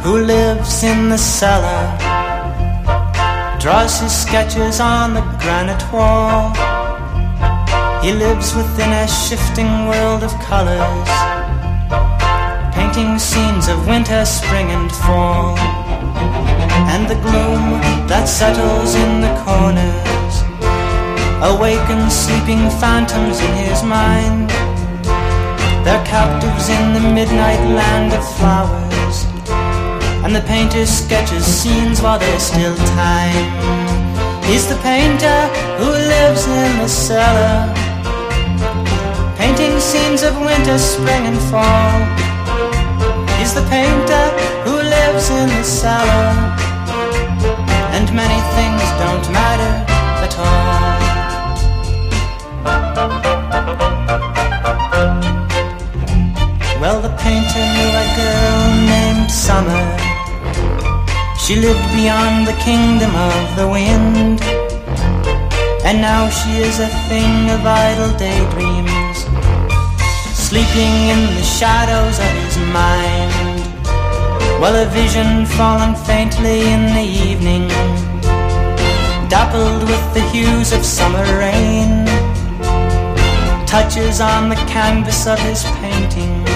who lives in the cellar draws his sketches on the granite wall. He lives within a shifting world of colors, painting scenes of winter, spring and fall. And the gloom that settles in the corners awakens sleeping phantoms in his mind. They're captives in the midnight land of flowers, and the painter sketches scenes while there's still time. He's the painter who lives in the cellar, painting scenes of winter, spring and fall. He's the painter who lives in the cellar, and many things don't matter at all. Well, the painter knew a girl named Summer. She lived beyond the kingdom of the wind, and now she is a thing of idle daydreams, sleeping in the shadows of his mind. While a vision falling faintly in the evening, dappled with the hues of summer rain, touches on the canvas of his painting